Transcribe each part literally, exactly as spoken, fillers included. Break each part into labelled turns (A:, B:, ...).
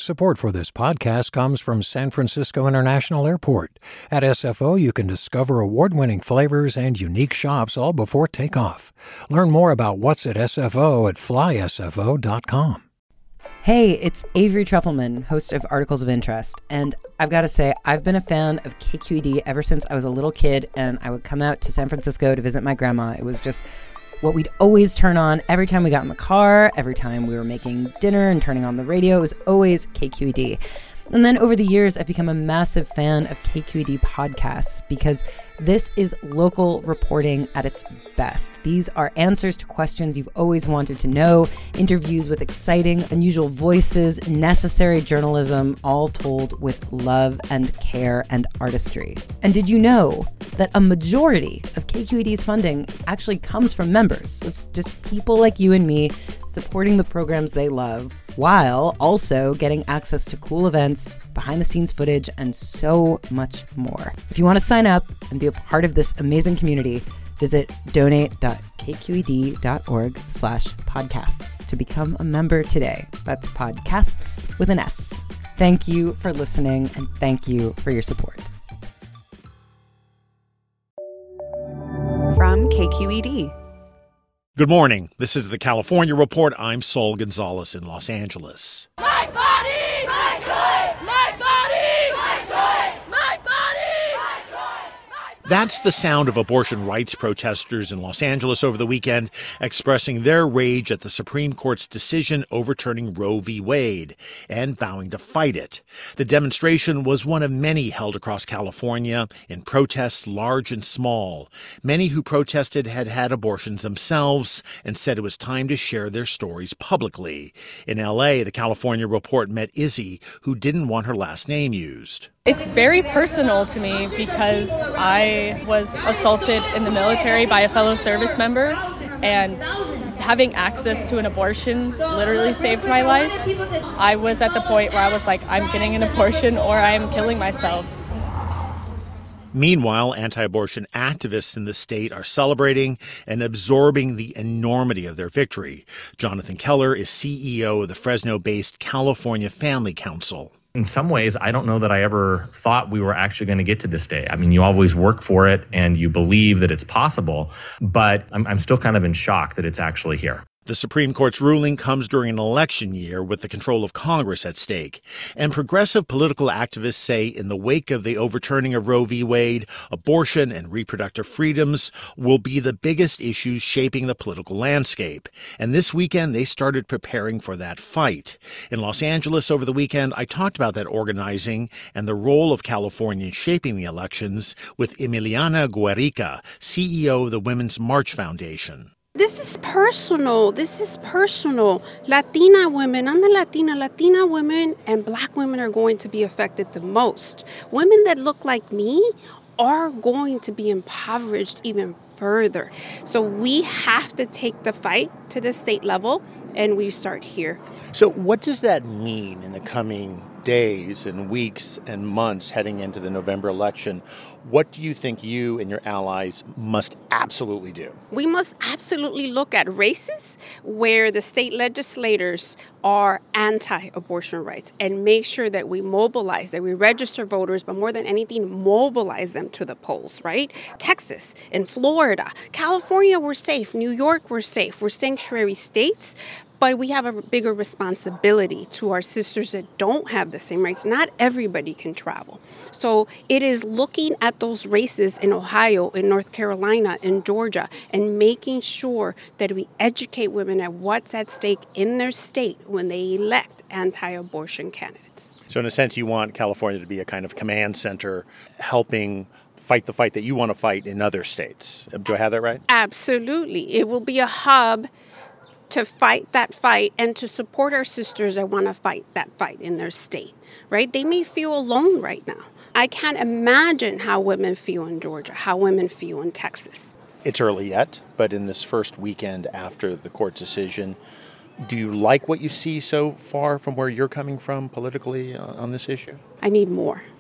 A: Support for this podcast comes from San Francisco International Airport. At S F O, you can discover award-winning flavors and unique shops all before takeoff. Learn more about what's at S F O at fly S F O dot com.
B: Hey, it's Avery Trufelman, host of Articles of Interest, and I've got to say, I've been a fan of K Q E D ever since I was a little kid, and I would come out to San Francisco to visit my grandma. It was just what we'd always turn on every time we got in the car, every time we were making dinner and turning on the radio. It was always K Q E D. And then over the years, I've become a massive fan of K Q E D podcasts because this is local reporting at its best. These are answers to questions you've always wanted to know, interviews with exciting, unusual voices, necessary journalism, all told with love and care and artistry. And did you know that a majority of K Q E D's funding actually comes from members? It's just people like you and me supporting the programs they love, while also getting access to cool events, behind-the-scenes footage, and so much more. If you want to sign up and be a part of this amazing community, visit donate.kqed.org slash podcasts to become a member today. That's podcasts with an S. Thank you for listening, and thank you for your support.
C: From K Q E D.
D: Good morning. This is the California Report. I'm Saul Gonzalez in Los Angeles.
E: My body! My choice! My body! My choice! My body! My choice!
D: That's the sound of abortion rights protesters in Los Angeles over the weekend expressing their rage at the Supreme Court's decision overturning Roe v. Wade and vowing to fight it. The demonstration was one of many held across California in protests large and small. Many who protested had had abortions themselves and said it was time to share their stories publicly. In L A, the California Report met Izzy, who didn't want her last name used.
F: It's very personal to me because I was assaulted in the military by a fellow service member, and having access to an abortion literally saved my life. I was at the point where I was like, I'm getting an abortion or I'm killing myself.
D: Meanwhile, anti-abortion activists in the state are celebrating and absorbing the enormity of their victory. Jonathan Keller is C E O of the Fresno-based California Family Council.
G: In some ways, I don't know that I ever thought we were actually going to get to this day. I mean, you always work for it and you believe that it's possible, but I'm, I'm still kind of in shock that it's actually here.
D: The Supreme Court's ruling comes during an election year with the control of Congress at stake. And progressive political activists say in the wake of the overturning of Roe v. Wade, abortion and reproductive freedoms will be the biggest issues shaping the political landscape. And this weekend, they started preparing for that fight. In Los Angeles over the weekend, I talked about that organizing and the role of California shaping the elections with Emiliana Guerrica, C E O of the Women's March Foundation.
H: This is personal. This is personal. Latina women, I'm a Latina. Latina women and Black women are going to be affected the most. Women that look like me are going to be impoverished even further. So we have to take the fight to the state level, and we start here.
I: So what does that mean in the coming days and weeks and months heading into the November election? What do you think you and your allies must absolutely do?
H: We must absolutely look at races where the state legislators are anti-abortion rights and make sure that we mobilize, that we register voters, but more than anything, mobilize them to the polls, right? Texas and Florida, California, we're safe. New York, we're safe. We're sanctuary states. But we have a bigger responsibility to our sisters that don't have the same rights. Not everybody can travel. So it is looking at those races in Ohio, in North Carolina, in Georgia, and making sure that we educate women at what's at stake in their state when they elect anti-abortion candidates.
I: So in a sense, you want California to be a kind of command center helping fight the fight that you want to fight in other states. Do I have that right?
H: Absolutely. It will be a hub to fight that fight and to support our sisters that want to fight that fight in their state, right? They may feel alone right now. I can't imagine how women feel in Georgia, how women feel in Texas.
I: It's early yet, but in this first weekend after the court decision, do you like what you see so far from where you're coming from politically on this issue?
H: I need more.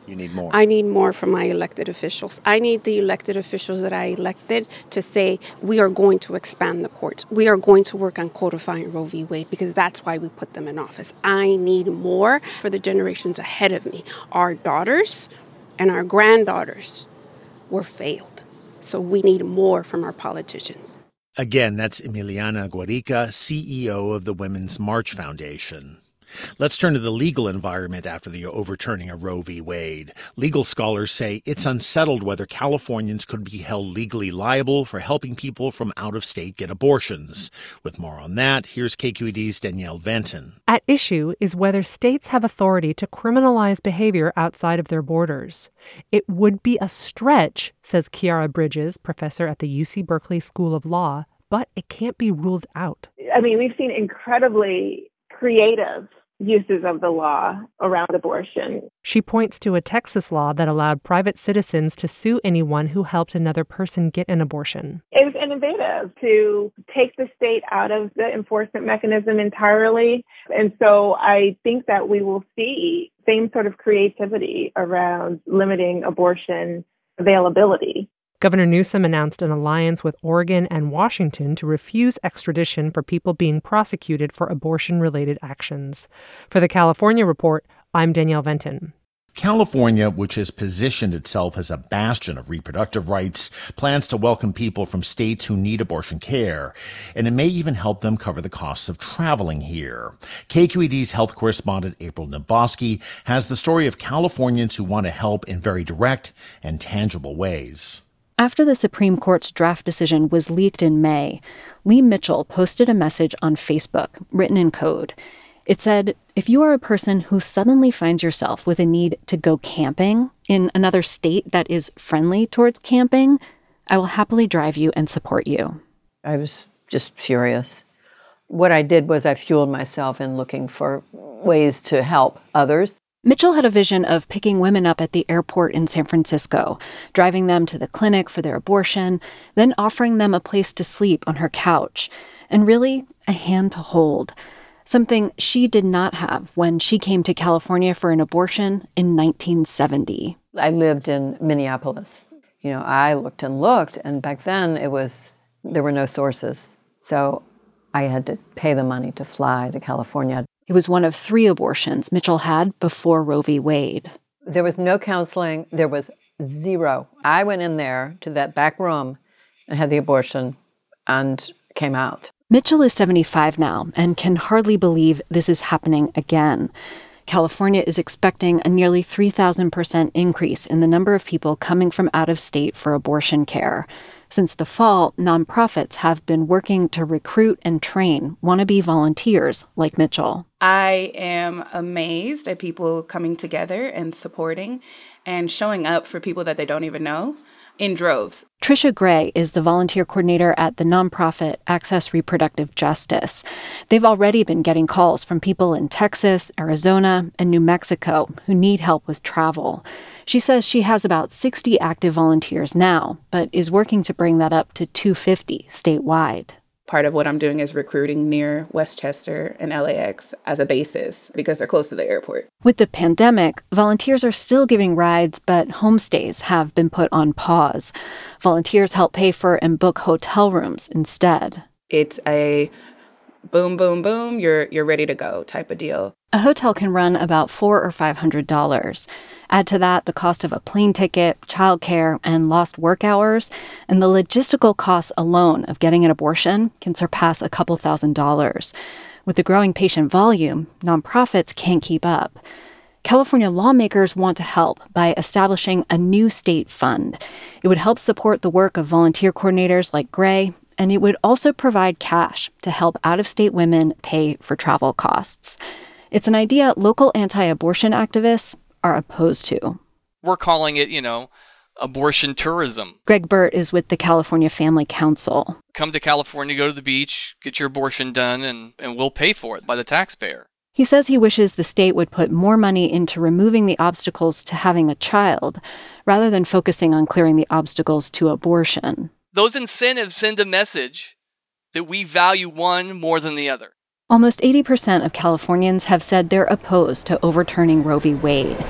I: You need more.
H: I need more from my elected officials. I need the elected officials that I elected to say, we are going to expand the courts. We are going to work on codifying Roe v. Wade, because that's why we put them in office. I need more for the generations ahead of me. Our daughters and our granddaughters were failed. So we need more from our politicians.
D: Again, that's Emiliana Guarica, C E O of the Women's March Foundation. Let's turn to the legal environment after the overturning of Roe v. Wade. Legal scholars say it's unsettled whether Californians could be held legally liable for helping people from out of state get abortions. With more on that, here's K Q E D's Danielle Venton.
C: At issue is whether states have authority to criminalize behavior outside of their borders. It would be a stretch, says Kiara Bridges, professor at the U C Berkeley School of Law, but it can't be ruled out.
J: I mean, we've seen incredibly creative uses of the law around abortion.
C: She points to a Texas law that allowed private citizens to sue anyone who helped another person get an abortion.
J: It was innovative to take the state out of the enforcement mechanism entirely. And so I think that we will see same sort of creativity around limiting abortion availability.
C: Governor Newsom announced an alliance with Oregon and Washington to refuse extradition for people being prosecuted for abortion-related actions. For the California Report, I'm Danielle Venton.
D: California, which has positioned itself as a bastion of reproductive rights, plans to welcome people from states who need abortion care, and it may even help them cover the costs of traveling here. K Q E D's health correspondent April Naboski has the story of Californians who want to help in very direct and tangible ways.
K: After the Supreme Court's draft decision was leaked in May, Lee Mitchell posted a message on Facebook, written in code. It said, if you are a person who suddenly finds yourself with a need to go camping in another state that is friendly towards camping, I will happily drive you and support you.
L: I was just furious. What I did was I fueled myself in looking for ways to help others.
K: Mitchell had a vision of picking women up at the airport in San Francisco, driving them to the clinic for their abortion, then offering them a place to sleep on her couch, and really a hand to hold. Something she did not have when she came to California for an abortion in nineteen seventy.
L: I lived in Minneapolis. You know, I looked and looked, and back then it was, there were no sources. So I had to pay the money to fly to California.
K: It was one of three abortions Mitchell had before Roe v. Wade.
L: There was no counseling. There was zero. I went in there to that back room and had the abortion and came out.
K: Mitchell is seventy-five now and can hardly believe this is happening again. California is expecting a nearly three thousand percent increase in the number of people coming from out of state for abortion care. Since the fall, nonprofits have been working to recruit and train wannabe volunteers like Mitchell.
M: I am amazed at people coming together and supporting and showing up for people that they don't even know in droves.
K: Tricia Gray is the volunteer coordinator at the nonprofit Access Reproductive Justice. They've already been getting calls from people in Texas, Arizona, and New Mexico who need help with travel. She says she has about sixty active volunteers now, but is working to bring that up to two hundred fifty statewide.
M: Part of what I'm doing is recruiting near Westchester and L A X as a basis because they're close to the airport.
K: With the pandemic, volunteers are still giving rides, but homestays have been put on pause. Volunteers help pay for and book hotel rooms instead.
M: It's a boom, boom, boom, you're you're ready to go type of deal.
K: A hotel can run about four hundred or five hundred dollars. Add to that the cost of a plane ticket, childcare, and lost work hours, and the logistical costs alone of getting an abortion can surpass a couple thousand dollars. With the growing patient volume, nonprofits can't keep up. California lawmakers want to help by establishing a new state fund. It would help support the work of volunteer coordinators like Gray, and it would also provide cash to help out-of-state women pay for travel costs. It's an idea local anti-abortion activists are opposed to.
N: We're calling it, you know, abortion tourism.
K: Greg Burt is with the California Family Council.
N: Come to California, go to the beach, get your abortion done, and, and we'll pay for it by the taxpayer.
K: He says he wishes the state would put more money into removing the obstacles to having a child, rather than focusing on clearing the obstacles to abortion.
N: Those incentives send a message that we value one more than the other.
K: Almost eighty percent of Californians have said they're opposed to overturning Roe v. Wade.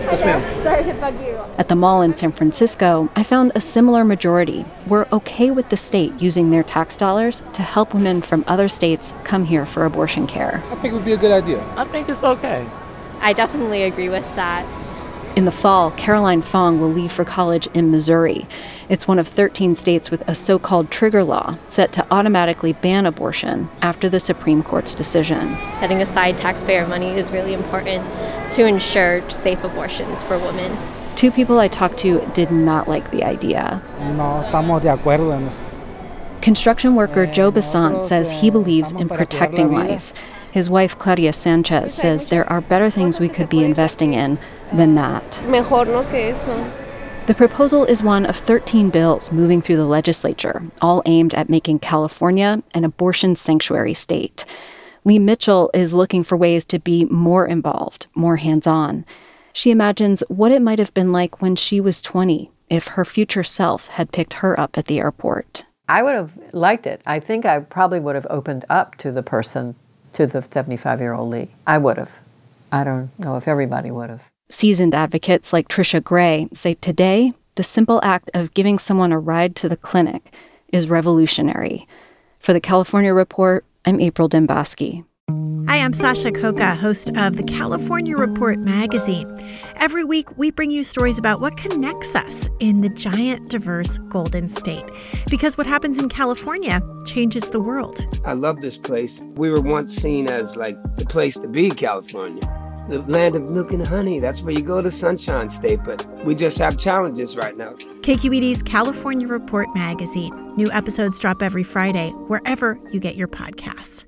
O: Yes, ma'am.
K: Sorry to bug you. At the mall in San Francisco, I found a similar majority were okay with the state using their tax dollars to help women from other states come here for abortion care.
O: I think it would be a good idea.
P: I think it's okay.
Q: I definitely agree with that.
K: In the fall, Caroline Fong will leave for college in Missouri. It's one of thirteen states with a so-called trigger law set to automatically ban abortion after the Supreme Court's decision.
Q: Setting aside taxpayer money is really important to ensure safe abortions for women.
K: Two people I talked to did not like the idea.
R: No estamos de acuerdo en eso.
K: Construction worker Joe Basant says he believes in protecting life. His wife, Claudia Sanchez, says there are better things we could be investing in than that.
Q: Mejor no que eso.
K: The proposal is one of thirteen bills moving through the legislature, all aimed at making California an abortion sanctuary state. Lee Mitchell is looking for ways to be more involved, more hands-on. She imagines what it might have been like when she was twenty, if her future self had picked her up at the airport.
L: I would have liked it. I think I probably would have opened up to the person, to the seventy-five-year-old Lee. I would have. I don't know if everybody would have.
K: Seasoned advocates like Tricia Gray say today, the simple act of giving someone a ride to the clinic is revolutionary. For the California Report, I'm April Dembosky.
S: Hi, I'm Sasha Khokha, host of the California Report magazine. Every week, we bring you stories about what connects us in the giant, diverse Golden State. Because what happens in California changes the world.
T: I love this place. We were once seen as like the place to be, California. The land of milk and honey. That's where you go to Sunshine State, but we just have challenges right now.
S: K Q E D's California Report magazine. New episodes drop every Friday, wherever you get your podcasts.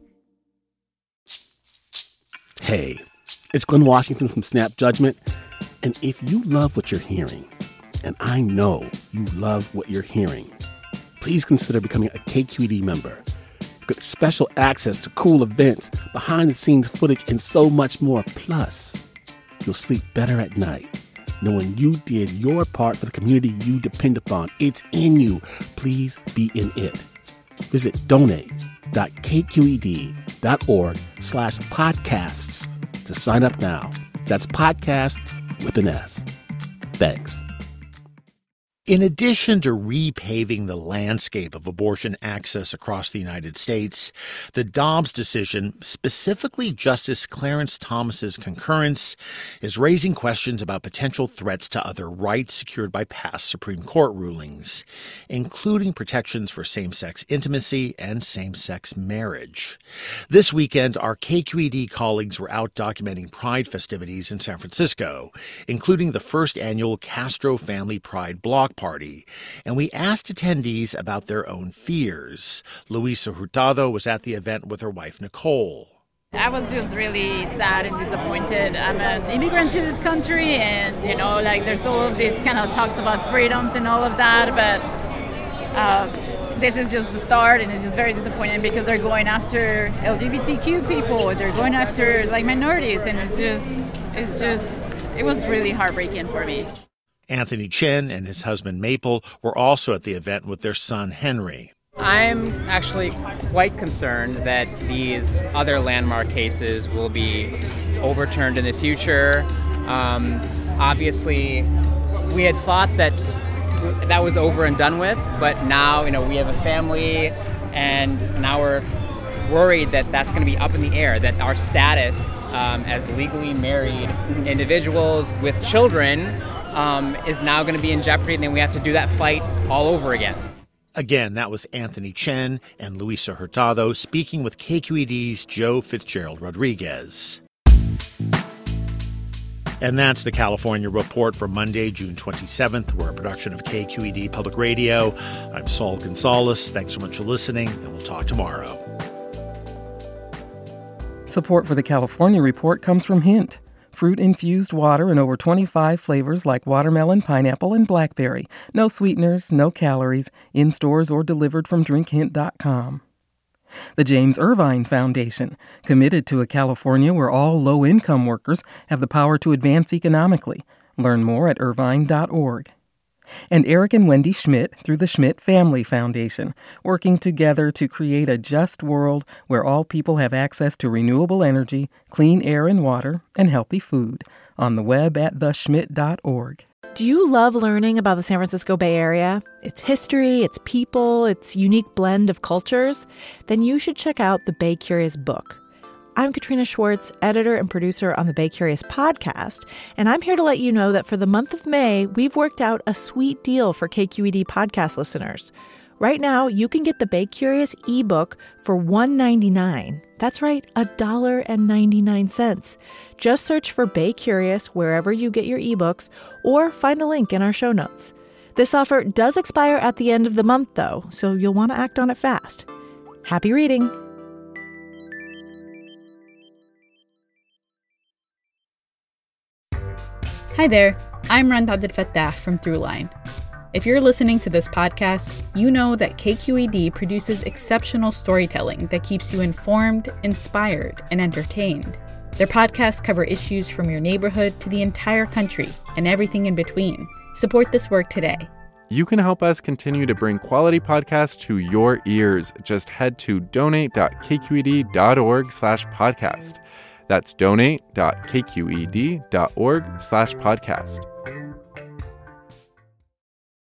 U: Hey, it's Glenn Washington from Snap Judgment. And if you love what you're hearing, and I know you love what you're hearing, please consider becoming a K Q E D member. Get special access to cool events, behind-the-scenes footage, and so much more. Plus, you'll sleep better at night knowing you did your part for the community you depend upon. It's in you. Please be in it. Visit donate.kqed.org slash podcasts to sign up now. That's podcast with an S. Thanks.
D: In addition to repaving the landscape of abortion access across the United States, the Dobbs decision, specifically Justice Clarence Thomas's concurrence, is raising questions about potential threats to other rights secured by past Supreme Court rulings, including protections for same-sex intimacy and same-sex marriage. This weekend, our K Q E D colleagues were out documenting Pride festivities in San Francisco, including the first annual Castro Family Pride Block Party, and we asked attendees about their own fears. Luisa Hurtado was at the event with her wife, Nicole.
V: I was just really sad and disappointed. I'm an immigrant to this country, and, you know, like, there's all of these kind of talks about freedoms and all of that, but uh, this is just the start, and it's just very disappointing because they're going after L G B T Q people, they're going after, like, minorities, and it's just, it's just, it was really heartbreaking for me.
D: Anthony Chin and his husband Maple were also at the event with their son Henry.
W: I'm actually quite concerned that these other landmark cases will be overturned in the future. Um, obviously, we had thought that that was over and done with, but now, you know, we have a family, and now we're worried that that's going to be up in the air, that our status um, as legally married individuals with children Um, is now going to be in jeopardy, and then we have to do that fight all over again.
D: Again, that was Anthony Chen and Luisa Hurtado speaking with K Q E D's Joe Fitzgerald Rodriguez. And that's the California Report for Monday, June twenty-seventh. We're a production of K Q E D Public Radio. I'm Saul Gonzalez. Thanks so much for listening, and we'll talk tomorrow.
X: Support for the California Report comes from Hint. Fruit-infused water in over twenty-five flavors like watermelon, pineapple, and blackberry. No sweeteners, no calories, in stores or delivered from drink hint dot com. The James Irvine Foundation, committed to a California where all low-income workers have the power to advance economically. Learn more at irvine dot org. And Eric and Wendy Schmidt through the Schmidt Family Foundation, working together to create a just world where all people have access to renewable energy, clean air and water, and healthy food. on the web at the schmidt dot org.
S: Do you love learning about the San Francisco Bay Area, its history, its people, its unique blend of cultures? Then you should check out the Bay Curious book. I'm Katrina Schwartz, editor and producer on the Bay Curious podcast, and I'm here to let you know that for the month of May, we've worked out a sweet deal for K Q E D podcast listeners. Right now, you can get the Bay Curious ebook for one dollar and ninety-nine cents. That's right, one dollar and ninety-nine cents. Just search for Bay Curious wherever you get your ebooks or find a link in our show notes. This offer does expire at the end of the month, though, so you'll want to act on it fast. Happy reading!
A: Hi there, I'm Randa Abdel-Fattah from Throughline. If you're listening to this podcast, you know that K Q E D produces exceptional storytelling that keeps you informed, inspired, and entertained. Their podcasts cover issues from your neighborhood to the entire country and everything in between. Support this work today.
B: You can help us continue to bring quality podcasts to your ears. Just head to donate dot k q e d dot org slash podcast. That's donate dot k q e d dot org slash podcast.